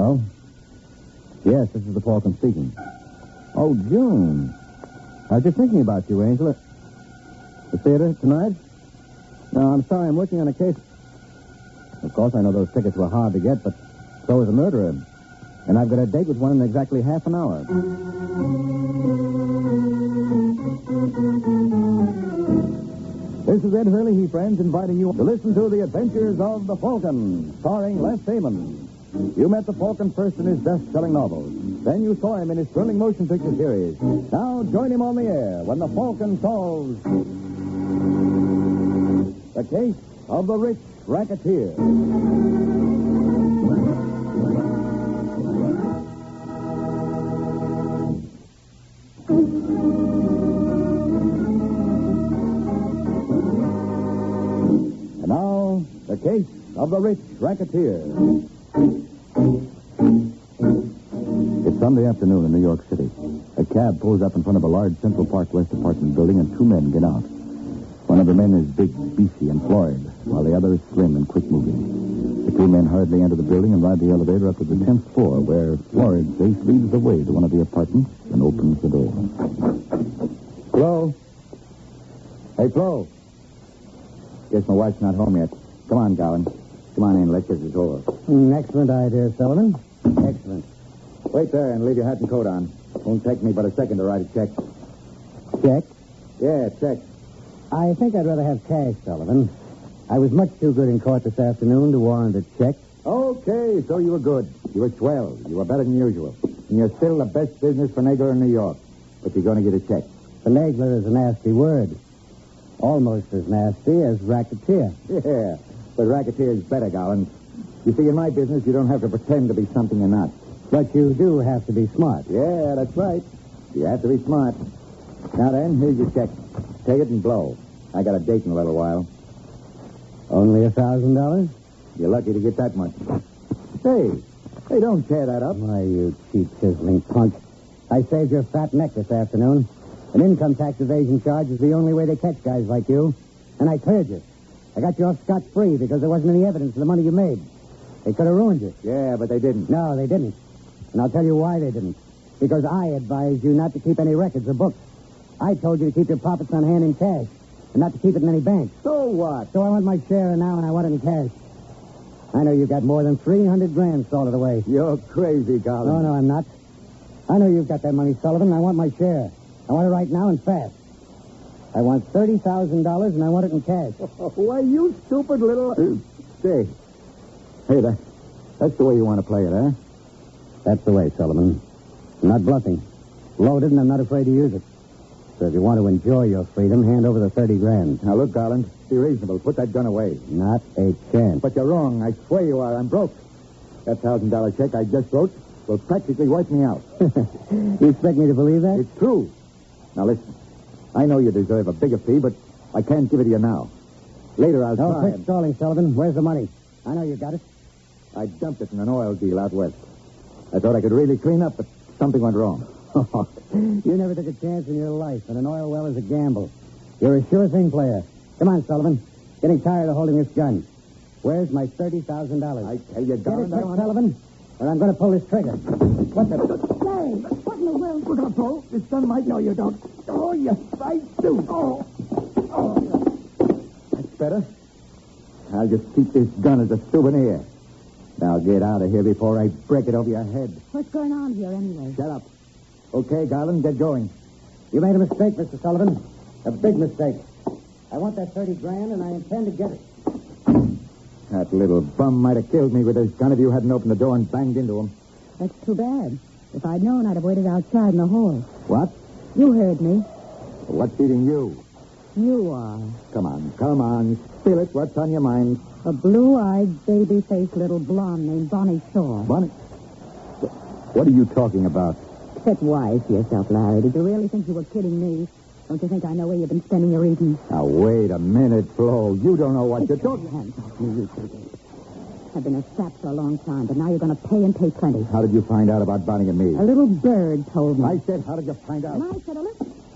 Hello? Yes, this is the Falcon speaking. Oh, June. I was just thinking about you, Angela. The theater tonight? No, I'm sorry. I'm working on a case. Of course, I know those tickets were hard to get, but so is a murderer. And I've got a date with one in exactly half an hour. This is Ed Hurley, friends, inviting you to listen to The Adventures of the Falcon, starring Les Damon. You met the Falcon first in his best-selling novels. Then you saw him in his thrilling motion picture series. Now join him on the air when the Falcon solves the case of the rich racketeer. And now, the case of the rich racketeer. It's Sunday afternoon in New York City. A cab pulls up in front of a large Central Park West apartment building, and two men get out. One of the men is big, beefy, and florid, while the other is slim and quick-moving. The two men hurriedly enter the building and ride the elevator up to the 10th floor, where florid face leads the way to one of the apartments and opens the door. Flo? Hey, Flo. Guess my wife's not home yet. Come on, Gowan. Come on in. Let's get the door. Excellent idea, Sullivan. Excellent. Wait there and leave your hat and coat on. Won't take me but a second to write a check. Check? Yeah, check. I think I'd rather have cash, Sullivan. I was much too good in court this afternoon to warrant a check. Okay, so you were good. You were swell. You were better than usual. And you're still the best business finagler in New York. But you're going to get a check. Finagler is a nasty word. Almost as nasty as racketeer. Yeah, but racketeer is better, Gowan. You see, in my business, you don't have to pretend to be something you're not. But you do have to be smart. Yeah, that's right. You have to be smart. Now then, here's your check. Take it and blow. I got a date in a little while. Only $1,000? You're lucky to get that much. Hey, don't tear that up. Why, you cheap, chiseling punk. I saved your fat neck this afternoon. An income tax evasion charge is the only way they catch guys like you. And I cleared you. I got you off scot-free because there wasn't any evidence of the money you made. They could have ruined you. Yeah, but they didn't. No, they didn't. And I'll tell you why they didn't. Because I advised you not to keep any records or books. I told you to keep your profits on hand in cash and not to keep it in any bank. So what? So I want my share now, and I want it in cash. I know you've got more than 300 grand salted away. You're crazy, Garland. No, I'm not. I know you've got that money, Sullivan, and I want my share. I want it right now and fast. I want $30,000, and I want it in cash. Why, you stupid little... Say, hey, that's the way you want to play it, huh? That's the way, Sullivan. I'm not bluffing. Loaded, and I'm not afraid to use it. So if you want to enjoy your freedom, hand over the 30 grand. Now, look, Garland, be reasonable. Put that gun away. Not a chance. But you're wrong. I swear you are. I'm broke. That $1,000 check I just wrote will practically wipe me out. You expect me to believe that? It's true. Now, listen. I know you deserve a bigger fee, but I can't give it to you now. Later, I'll try. Quit stalling, Sullivan. Where's the money? I know you got it. I dumped it in an oil deal out west. I thought I could really clean up, but something went wrong. You never took a chance in your life, and an oil well is a gamble. You're a sure-thing player. Come on, Sullivan. Getting tired of holding this gun. Where's my $30,000? I tell you, Get Garland, it quick, Sullivan, or I'm going to pull this trigger. What the... Larry, what in the world? Look out, Bo. This gun might... No, you don't. Oh, yes, I do. Oh. That's better. I'll just keep this gun as a souvenir. Now get out of here before I break it over your head. What's going on here anyway? Shut up. Okay, Garland, get going. You made a mistake, Mr. Sullivan. A big mistake. I want that 30 grand, and I intend to get it. That little bum might have killed me with his gun if you hadn't opened the door and banged into him. That's too bad. If I'd known, I'd have waited outside in the hall. What? You heard me. What's eating you? You are. Come on. Spill it. What's on your mind? A blue-eyed, baby-faced little blonde named Bonnie Shaw. Bonnie? What are you talking about? Get wise to yourself, Larry. Did you really think you were kidding me? Don't you think I know where you've been spending your evenings? Now, wait a minute, Flo. You don't know what you're Take your talking... hands off me, you two. I've been a sap for a long time, but now you're going to pay and pay plenty. How did you find out about Bonnie and me? A little bird told me. I said, how did you find out? And I said,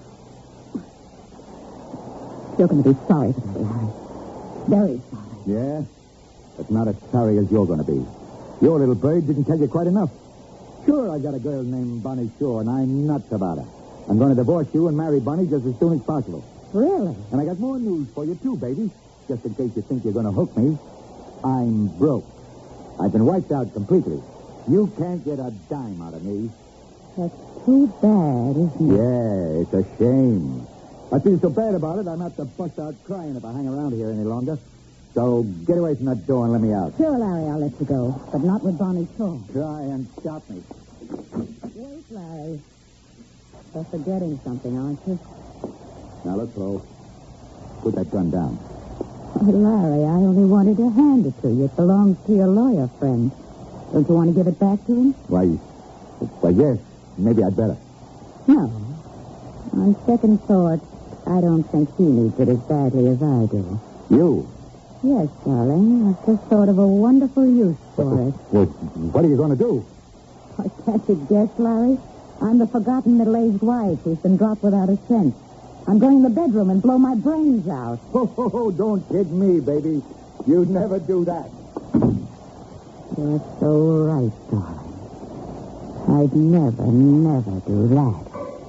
you're going to be sorry for that, Larry. Very sorry. Yeah? But not as sorry as you're going to be. Your little bird didn't tell you quite enough. Sure, I got a girl named Bonnie Shore, and I'm nuts about her. I'm going to divorce you and marry Bonnie just as soon as possible. Really? And I got more news for you, too, baby. Just in case you think you're going to hook me. I'm broke. I've been wiped out completely. You can't get a dime out of me. That's too bad, isn't it? Yeah, it's a shame. I feel so bad about it, I'm have to bust out crying if I hang around here any longer. So get away from that door and let me out. Sure, Larry, I'll let you go, but not with Bonnie Shaw. Try and stop me. Wait, Larry. You're forgetting something, aren't you? Now, look, Flo. Put that gun down. Oh, Larry, I only wanted to hand it to you. It belongs to your lawyer friend. Don't you want to give it back to him? Why, yes. Maybe I'd better. No. On second thought, I don't think he needs it as badly as I do. You? Yes, darling. I've just thought of a wonderful use for it. Well, what are you going to do? Oh, can't you guess, Larry? I'm the forgotten middle-aged wife who's been dropped without a cent. I'm going in the bedroom and blow my brains out. Oh, don't kid me, baby. You'd never do that. You're so right, darling. I'd never do that.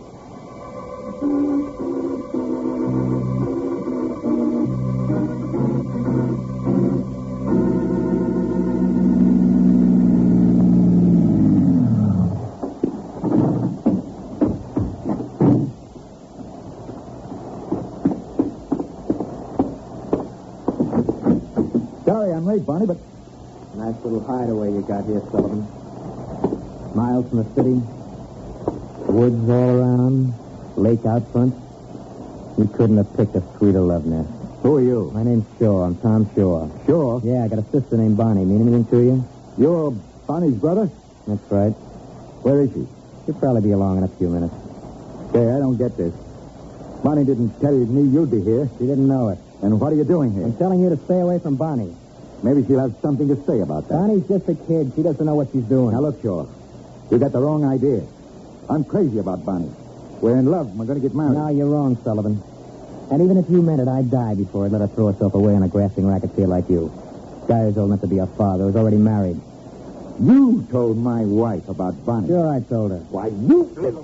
Sorry I'm late, Bonnie, but... Nice little hideaway you got here, Sullivan. Miles from the city. Woods all around. Lake out front. You couldn't have picked a sweeter love nest. Who are you? My name's Shaw. I'm Tom Shaw. Sure. Yeah, I got a sister named Bonnie. Mean anything to you? You're Bonnie's brother? That's right. Where is she? She'll probably be along in a few minutes. Say, I don't get this. Bonnie didn't tell me you'd be here. She didn't know it. And what are you doing here? I'm telling you to stay away from Bonnie. Maybe she'll have something to say about that. Bonnie's just a kid. She doesn't know what she's doing. Now, look, Shaw. You got the wrong idea. I'm crazy about Bonnie. We're in love and we're going to get married. No, you're wrong, Sullivan. And even if you meant it, I'd die before I'd let her throw herself away on a grafting racketeer like you. Guy who's old enough to be a father, who's already married. You told my wife about Bonnie. Sure, I told her. Why, you little...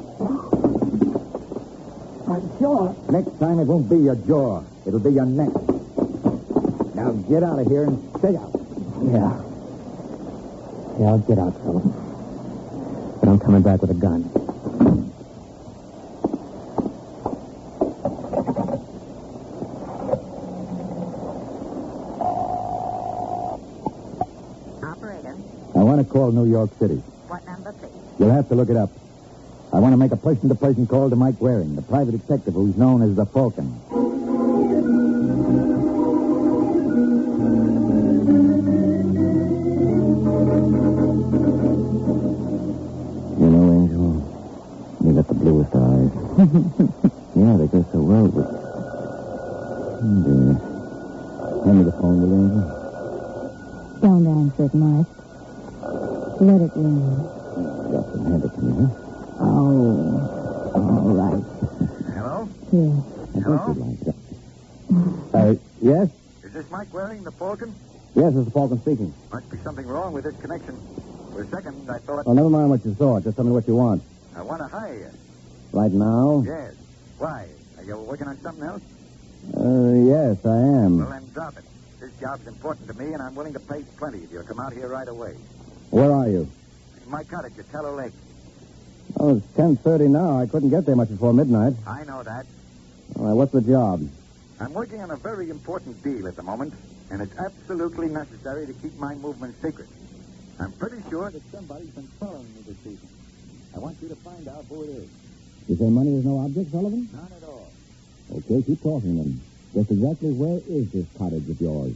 My jaw. Next time it won't be your jaw. It'll be your neck. Now get out of here and stay out. Yeah. Yeah, I'll get out, Sullivan. But I'm coming back with a gun. Operator, I want to call New York City. what number, please? You'll have to look it up. I want to make a person-to-person call to Mike Waring, the private detective who's known as the Falcon. You know, Angel, you got the bluest eyes. Yeah, they go so well with... Dear. Hand me the phone, will you, Angel? Don't answer it, Mark. Let it ring. Got to hand it to me, huh? Oh, all right. Hello? Here. I Hello? thought you'd like that. Yes? Is this Mike Waring, the Falcon? Yes, this is Falcon speaking. Must be something wrong with this connection. For a second, I thought... Well, never mind what you saw. Just tell me what you want. I want to hire you. Right now? Yes. Why? Are you working on something else? Yes, I am. Well, then drop it. This job's important to me, and I'm willing to pay plenty if you'll come out here right away. Where are you? In my cottage at Tallow Lake. Oh, it's 10:30 now. I couldn't get there much before midnight. I know that. All right, what's the job? I'm working on a very important deal at the moment, and it's absolutely necessary to keep my movements secret. I'm pretty sure that somebody's been following me this evening. I want you to find out who it is. You say money is no object, Sullivan? Not at all. Okay, keep talking then. Just exactly where is this cottage of yours?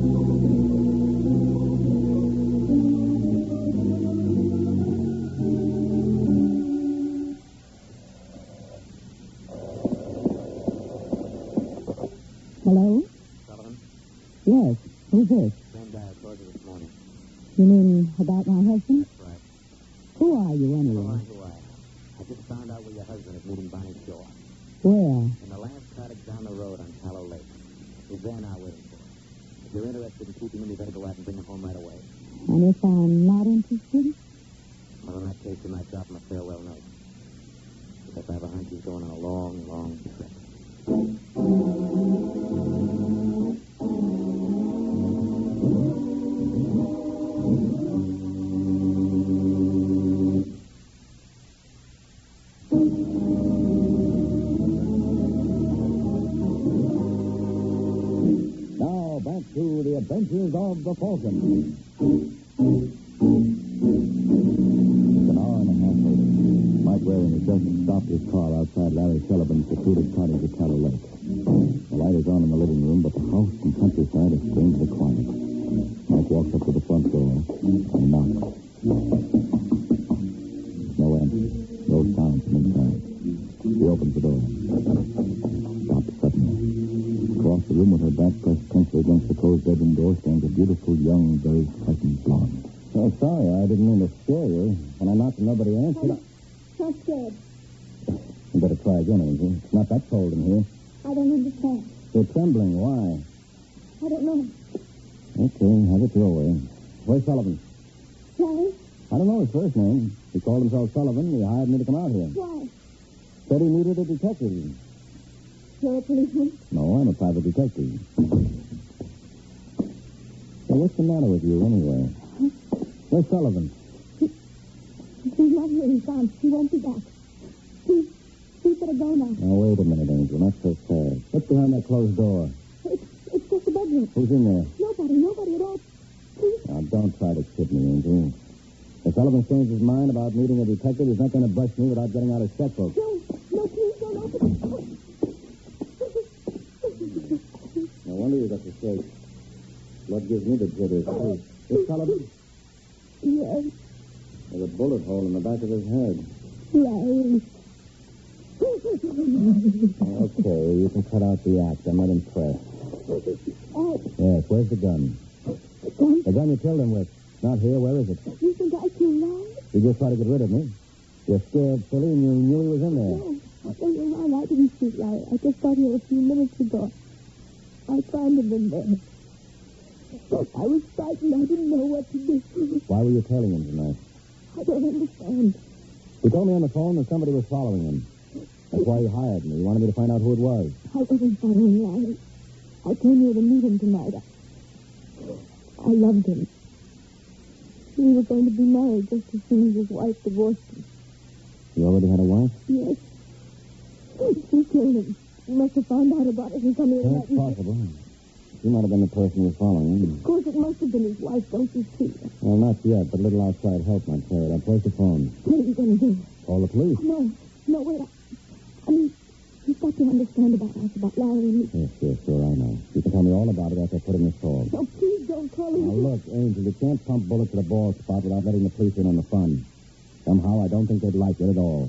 Hello? Sullivan? Yes. Who's this? Same guy I called you this morning. You mean about my husband? That's right. Who are you, Never anyway? mind who I am. I just found out where your husband is meeting Bonnie Shaw. Where? In the last cottage down the road on Tallow Lake. He's there now waiting for her. If you're interested in keeping him, you better go out and bring him home right away. And if I'm not interested? Well, in that case, you might drop him a farewell note. Because I have a hunch he's going on a long, long trip. Now, back to the adventures of the Falcon. An hour and a half later, Mike Waring has just stopped his car outside Larry Sullivan's secluded cottage at Tallow Lake. The light is on in the living room, but the house and countryside are strangely quiet. Mike walks up to the front door and knocks. No answer. No sound from inside. He opens the door. Stops suddenly. Across the room with her back pressed tensely against the closed bedroom door stands a beautiful, young, very frightened blonde. Oh, sorry. I didn't mean to scare you. When I knocked and nobody answered... I'm scared. You better try again, Angel. It's not that cold in here. I don't understand. You're trembling. Why? I don't know. Okay, have it your way. Where's Sullivan? Larry? I don't know his first name. He called himself Sullivan. He hired me to come out here. Why? Said he needed a detective. You're a policeman? No, I'm a private detective. So what's the matter with you, anyway? Where's Sullivan? He's not here. He's gone. He won't be back. Please better go now. Now, wait a minute, Angel. Not so fast. What's behind that closed door? It's just a bedroom. Who's in there? Nobody at all. Please. Now, don't try to kid me, Angel. If Sullivan changed his mind about meeting a detective, he's not going to bust me without getting out his checkbook. No, please don't open it. No wonder you got the shake. Blood gives me the jitters. Hey, is Sullivan? Yes, There's a bullet hole in the back of his head. Larry. Okay, you can cut out the act. I'm not impressed. Yes, where's the gun? Gun? The gun you killed him with. Not here. Where is it? You think I killed Larry? You just tried to get rid of me. You're scared, silly, and you knew he was in there. No, you're wrong. I didn't shoot Larry. I just got here a few minutes ago. I found him in there. I was frightened. I didn't know what to do. Why were you tailing him tonight? I don't understand. He told me on the phone that somebody was following him. That's why he hired me. He wanted me to find out who it was. I wasn't following Larry. I came here to meet him tonight. I loved him. We were going to be married just as soon as his wife divorced him. You already had a wife? Yes. She killed him. He must have found out about it and come here. That's possible. She might have been the person who was following him. Of course, it must have been his wife, don't you see? Well, not yet, but a little outside help might carry it. I'll place the phone. What are you going to do? Call the police. No, wait. I mean, you've got to understand about us, about Larry and me. Yes, sure, I know. You can tell me all about it after I put in this call. No, please don't call him. Now, look, Angel, you can't pump bullets at a bald spot without letting the police in on the fun. Somehow, I don't think they'd like it at all.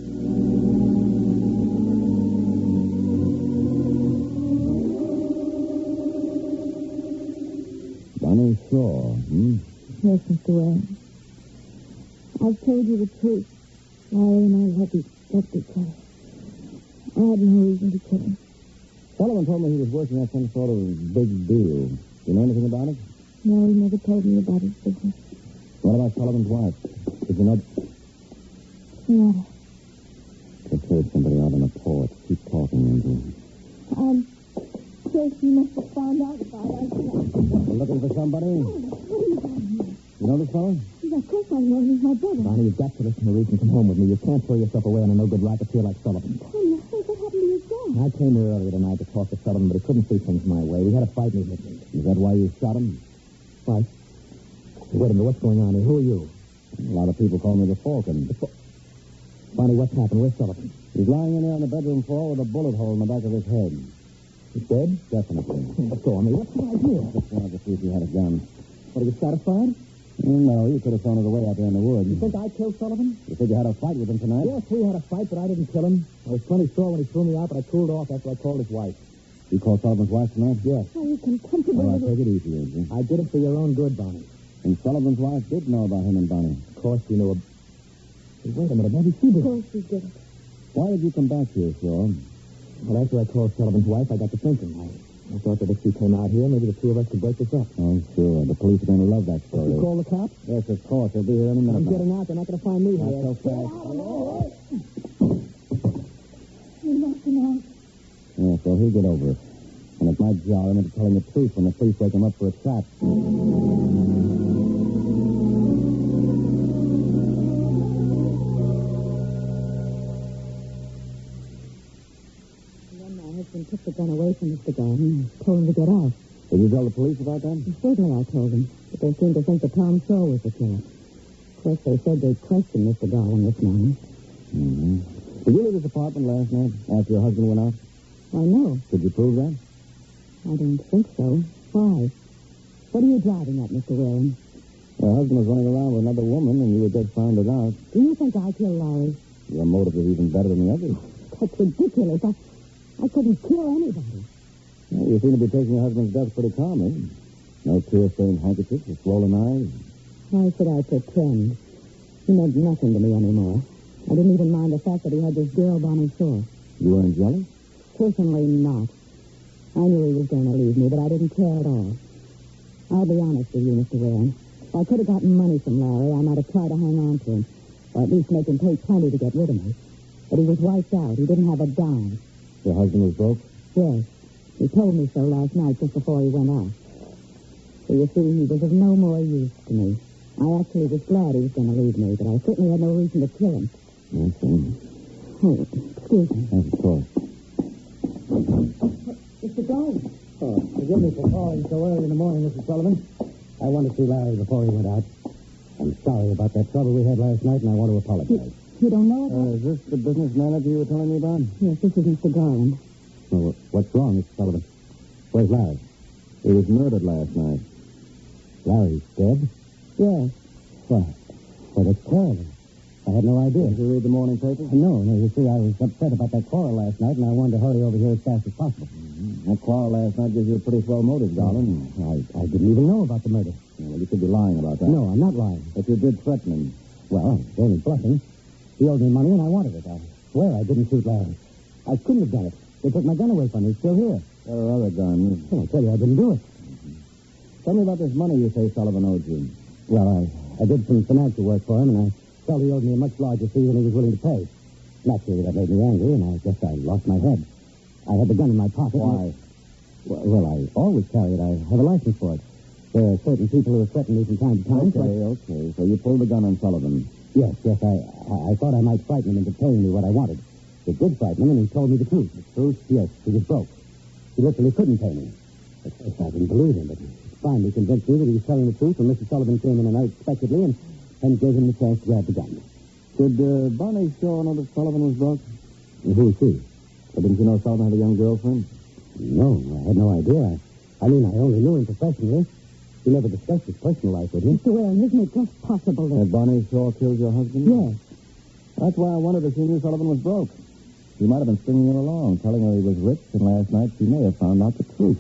Bonnie Shaw, Yes, Mr. Waring. I've told you the truth. Larry and I left each other. I had no reason to kill him. Sullivan told me he was working on some sort of big deal. Do you know anything about it? No, he never told me about his business. What about Sullivan's wife? Did you know? No. Just heard somebody out on the porch. Keep talking, Angel. I'm sure she must have found out about us. You're looking for somebody? You know this fellow? Of course I know. He's my brother. Bonnie, you've got to listen to reason. Come home with me. You can't throw yourself away on a no-good racketeer like Sullivan. Oh, no. What happened to your dad? I came here earlier tonight to talk to Sullivan, but he couldn't see things my way. We had a fight in his meeting. Is that why you shot him? Fight? Wait a minute. What's going on here? Who are you? A lot of people call me the Falcon. Bonnie, what's happened? Where's Sullivan? He's lying in there on the bedroom floor with a bullet hole in the back of his head. He's dead? Definitely. Let's go on me. What's the idea? I just wanted to see if you had a gun. What, are you satisfied? No, you could have thrown it away out there in the woods. You think I killed Sullivan? You said you had a fight with him tonight? Yes, we had a fight, but I didn't kill him. I was plenty sore when he threw me out, but I cooled off after I called his wife. You called Sullivan's wife tonight? Yes. Oh, you contemptible All right, little... take it easy, Angel. I did it for your own good, Bonnie. And Sullivan's wife did know about him and Bonnie. Of course she knew. Hey, wait a minute, maybe she Of did. course she did it. Why did you come back here, Shaw? Well, after I called Sullivan's wife, I got to thinking. I thought that if you came out here, maybe the two of us could break this up. Oh, sure. The police are going to love that story. You call the cops? Yes, of course. They'll be here any minute. I'm now. getting out. They're not going to find me Not here. so fast. You knocked him out. Yes, well, he'll get over it. And it might jar him into telling the truth when the police wake him up for a trap. And took the gun away from Mr. Garland and told him to get out. Did you tell the police about that? Certainly I told them, but they seemed to think that Tom Shaw was the killer. Of course, they said they'd question Mr. Garland this morning. Mm-hmm. Did you leave his apartment last night after your husband went out? I know. Did you prove that? I don't think so. Why? What are you driving at, Mr. Warren? Your husband was running around with another woman, and you had just found it out. Do you think I killed Larry? Your motive is even better than the others. That's ridiculous. I couldn't kill anybody. Well, you seem to be taking your husband's death pretty calmly. No tear-stained handkerchiefs or swollen eyes. Why should I pretend? He meant nothing to me anymore. I didn't even mind the fact that he had this girl, Bonnie Shaw. You weren't jealous? Certainly not. I knew he was going to leave me, but I didn't care at all. I'll be honest with you, Mr. Warren. If I could have gotten money from Larry, I might have tried to hang on to him, or at least make him pay plenty to get rid of me. But he was wiped out. He didn't have a dime. Your husband was broke? Yes. He told me so last night just before he went out. So you see, he was of no more use to me. I actually was glad he was going to leave me, but I certainly had no reason to kill him. I see. Oh, excuse me. Yes, of course. Mr. Garland. Oh, forgive me for calling so early in the morning, Mrs. Sullivan. I wanted to see Larry before he went out. I'm sorry about that trouble we had last night, and I want to apologize. You don't know about Is this the business manager you were telling me about? Yes, this is Mr. Garland. Well, what's wrong, Mr. Sullivan? Where's Larry? He was murdered last night. Larry's dead? Yes. Well, that's terrible. I had no idea. Did you read the morning paper? No. You see, I was upset about that quarrel last night, and I wanted to hurry over here as fast as possible. That quarrel last night gives you a pretty swell motive, Garland. I didn't even know about the murder. Yeah, well, you could be lying about that. No, I'm not lying. But you did threaten him. Well, I was only bluffing. He owed me money, and I wanted it. I swear I didn't shoot Larry. I couldn't have done it. They took my gun away from me. It's still here. There are other guns. Well, I tell you, I didn't do it. Tell me about this money you say Sullivan owed you. Well, I did some financial work for him, and I felt he owed me a much larger fee than he was willing to pay. Naturally, that made me angry, and I guess I lost my head. I had the gun in my pocket. Why? Well, I always carry it. I have a license for it. There are certain people who have threatened me from time to time. Okay. So you pulled the gun on Sullivan. Yes. I thought I might frighten him into paying me what I wanted. It did frighten him, and he told me the truth. The truth? Yes, he was broke. He literally couldn't pay me. At first, I didn't believe him, but he finally convinced me that he was telling the truth when Mr. Sullivan came in unexpectedly and gave him the chance to grab the gun. Did Bonnie Shaw know that Sullivan was broke? Who is he? But didn't you know Sullivan had a young girlfriend? No, I had no idea. I only knew him professionally. He never discussed his personal life with me. Mr. Warren, isn't it just possible that... Had Bonnie Shaw killed your husband? Yes. That's why I wondered if she knew Sullivan was broke. He might have been stringing him along, telling her he was rich, and last night she may have found out the truth.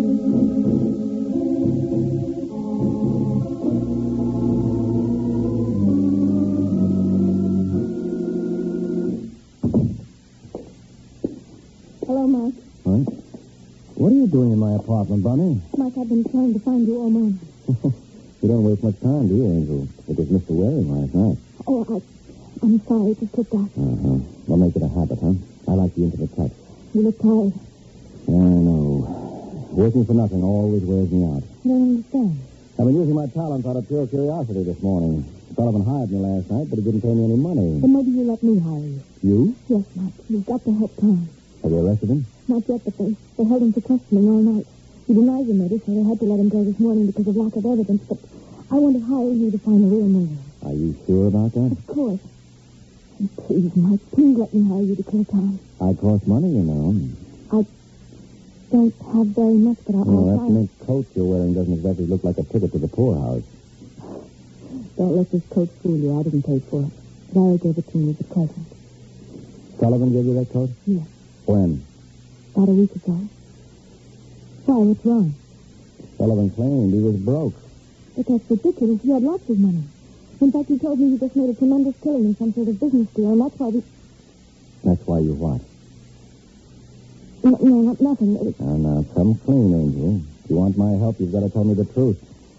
Hello, Mike. Huh? What are you doing in my apartment, Bonnie? Mike, I've been trying to find you all morning. You don't waste much time, do you, Angel? It was Mr. Waring last night. Oh, I'm sorry. It just slipped out. Uh-huh. We'll make it a habit, huh? I like the intimate touch. You look tired. Yeah, I know. Working for nothing always wears me out. I don't understand. I've been using my talents out of pure curiosity this morning. Sullivan hired me last night, but he didn't pay me any money. Then maybe you let me hire you. You? Yes, Mike. You've got to help Tom. Have you arrested him? Not yet, but they held him for questioning all night. He denied the murder, so they had to let him go this morning because of lack of evidence. But I want to hire you to find the real murderer. Are you sure about that? Of course. And please, Mike, please let me hire you to kill Tom. I cost money, you know. I don't have very much, but I'll That try. mink coat you're wearing doesn't exactly look like a ticket to the poorhouse. Don't let this coat fool you. I didn't pay for it. Larry gave it to me as a present. Sullivan gave you that coat? Yes. When? About a week ago. Why, what's wrong? Sullivan claimed he was broke. But that's ridiculous. He had lots of money. In fact, he told me he just made a tremendous killing in some sort of business deal, and that's why we... That's why you what? No, nothing. Now, come clean, Angel. If you want my help, you've got to tell me the truth.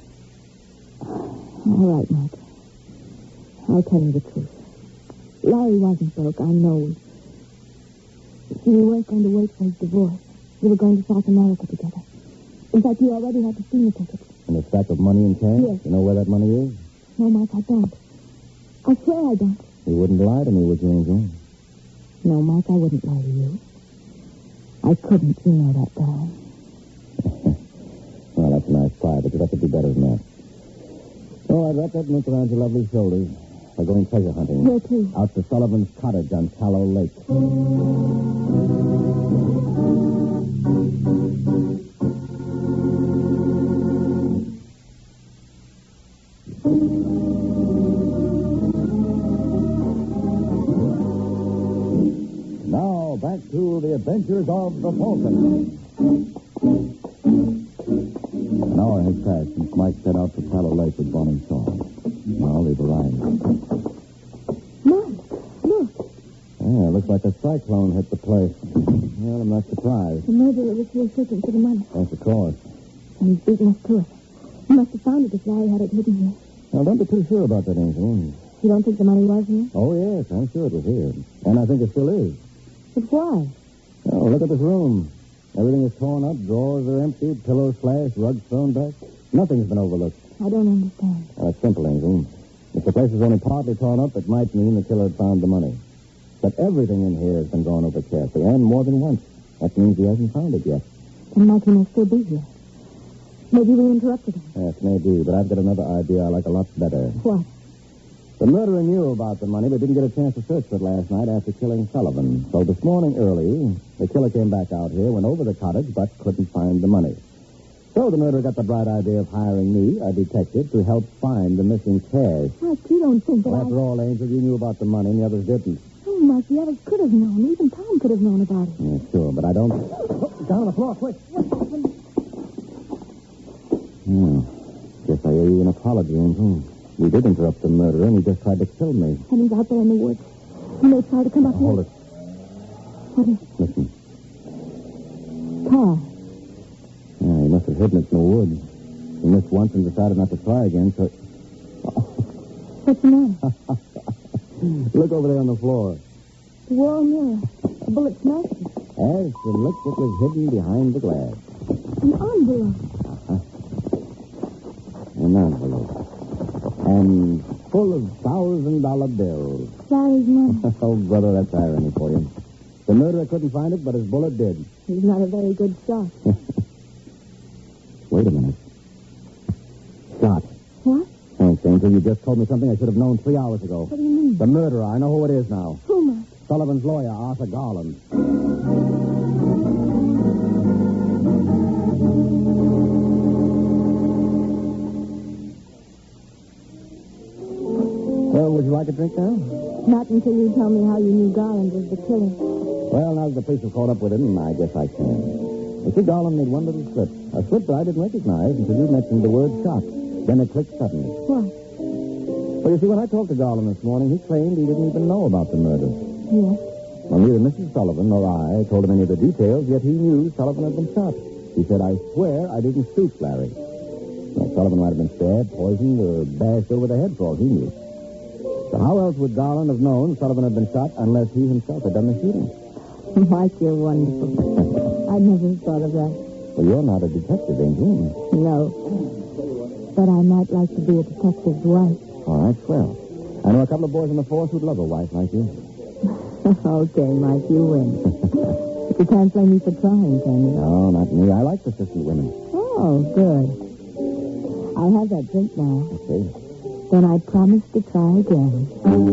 All right, Mike. I'll tell you the truth. Larry wasn't broke, I know. See, we weren't going to wait for his divorce. We were going to South America together. In fact, you already had the steamer tickets. And a stack of money in cash? Yes. You know where that money is? No, Mike, I don't. I swear I don't. You wouldn't lie to me, would you, Angel? No, Mike, I wouldn't lie to you. I couldn't, you know that, darling. Well, that's a nice try, but you'd have to do better than that. Oh, I'd wrap that noose around your lovely shoulders. We're going treasure hunting. Where to? Out to Sullivan's cottage on Tallow Lake. Now, back to the adventures of the Falcon. An hour has passed since Mike set out for Tallow Lake with Bonnie Shaw. Now they've arrived. Mike, look. Yeah, looks like a cyclone hit the place. Well, I'm not surprised. The murderer was here searching for the money. Yes, of course. And he's beaten us to it. He must have found it if Larry had it hidden here. Now, don't be too sure about that, Angel. You don't think the money was here? Oh, yes, I'm sure it was here. And I think it still is. But why? Oh, look at this room. Everything is torn up. Drawers are emptied. Pillows slashed. Rugs thrown back. Nothing's been overlooked. I don't understand. Well, it's simple, Angel. If the place is only partly torn up, it might mean the killer had found the money. But everything in here has been gone over carefully, and more than once. That means he hasn't found it yet. And Mike, he may still be here. Maybe we interrupted him. Yes, maybe, but I've got another idea I like a lot better. What? The murderer knew about the money, but didn't get a chance to search for it last night after killing Sullivan. So this morning early, the killer came back out here, went over the cottage, but couldn't find the money. So the murderer got the bright idea of hiring me, a detective, to help find the missing cash. Mike, you don't think that Well, after all, Angel, you knew about the money and the others didn't. Oh, Mike, the others could have known. Even Tom could have known about it. Yeah, sure, but I don't... Down on the floor, quick. What happened? Guess I owe you an apology, Angel. We did interrupt the murderer, and he just tried to kill me. And he's out there in the woods. He may try to come up Hold here. it. What is it? Listen. Car. Yeah, he must have hidden it in the woods. He missed once and decided not to try again, so... What's the matter? Look over there on the floor. The wall mirror. A bullet smashed it. Yes, and look what was hidden behind the glass. An envelope. An envelope. And full of $1,000 bills. Larry's money. Oh, brother, that's irony for you. The murderer couldn't find it, but his bullet did. He's not a very good shot. Wait a minute. Shot. What? Thanks, Angel. You just told me something I should have known 3 hours ago. What do you mean? The murderer. I know who it is now. Who, Mike? Sullivan's lawyer, Arthur Garland. Well, would you like a drink now? Not until you tell me how you knew Garland was the killer. Well, now that the police have caught up with him, I guess I can. You see, Garland made one little slip. A slip that I didn't recognize until you mentioned the word shot. Then it clicked suddenly. What? Well, you see, when I talked to Garland this morning, he claimed he didn't even know about the murder. Yes. Well, neither Mrs. Sullivan nor I told him any of the details, yet he knew Sullivan had been shot. He said, I swear I didn't shoot Larry. Well, Sullivan might have been stabbed, poisoned, or bashed over the head for all he knew. So how else would Garland have known Sullivan had been shot unless he himself had done the shooting? Mike, you're wonderful. I never thought of that. Well, you're not a detective, Angel. No. But I might like to be a detective's wife. All right, swell. I know a couple of boys on the force who'd love a wife like you. Okay, Mike, you win. But you can't blame me for trying, can you? No, not me. I like persistent women. Oh, good. I'll have that drink now. Okay. Then I promise to try again.